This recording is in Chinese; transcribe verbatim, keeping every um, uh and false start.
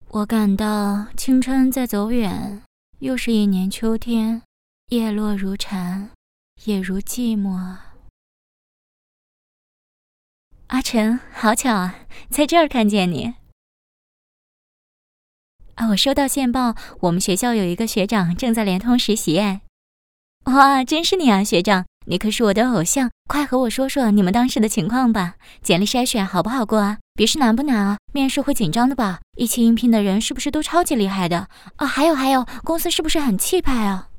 我感到青春在走远，又是一年秋天，叶落如蝉，也如寂寞。阿晨，好巧啊，在这儿看见你。啊，我收到线报，我们学校有一个学长正在联通实习哎。哇，真是你啊，学长，你可是我的偶像，快和我说说你们当时的情况吧。简历筛选好不好过啊？笔试难不难啊？面试会紧张的吧？一起应聘的人是不是都超级厉害的？啊，还有还有，公司是不是很气派啊？